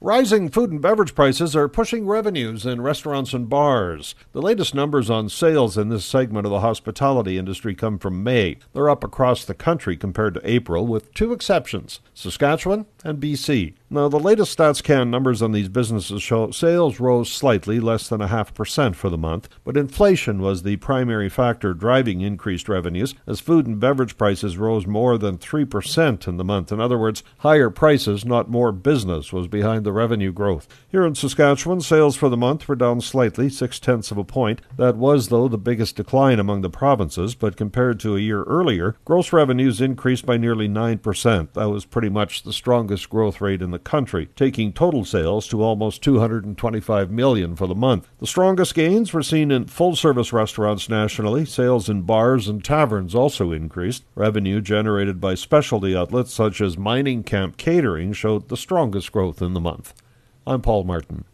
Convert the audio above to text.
Rising food and beverage prices are pushing revenues in restaurants and bars. The latest numbers on sales in this segment of the hospitality industry come from May. They're up across the country compared to April, with two exceptions, Saskatchewan and BC. Now, the latest StatsCan numbers on these businesses show sales rose slightly, less than 0.5% for the month, but inflation was the primary factor driving increased revenues, as food and beverage prices rose more than 3% in the month. In other words, higher prices, not more business, was behind the revenue growth. Here in Saskatchewan, sales for the month were down slightly, 0.6 of a point. That was, though, the biggest decline among the provinces, but compared to a year earlier, gross revenues increased by nearly 9%. That was pretty much the strongest growth rate in the country, taking total sales to almost $225 million for the month. The strongest gains were seen in full-service restaurants nationally. Sales in bars and taverns also increased. Revenue generated by specialty outlets such as mining camp catering showed the strongest growth in the month. I'm Paul Martin.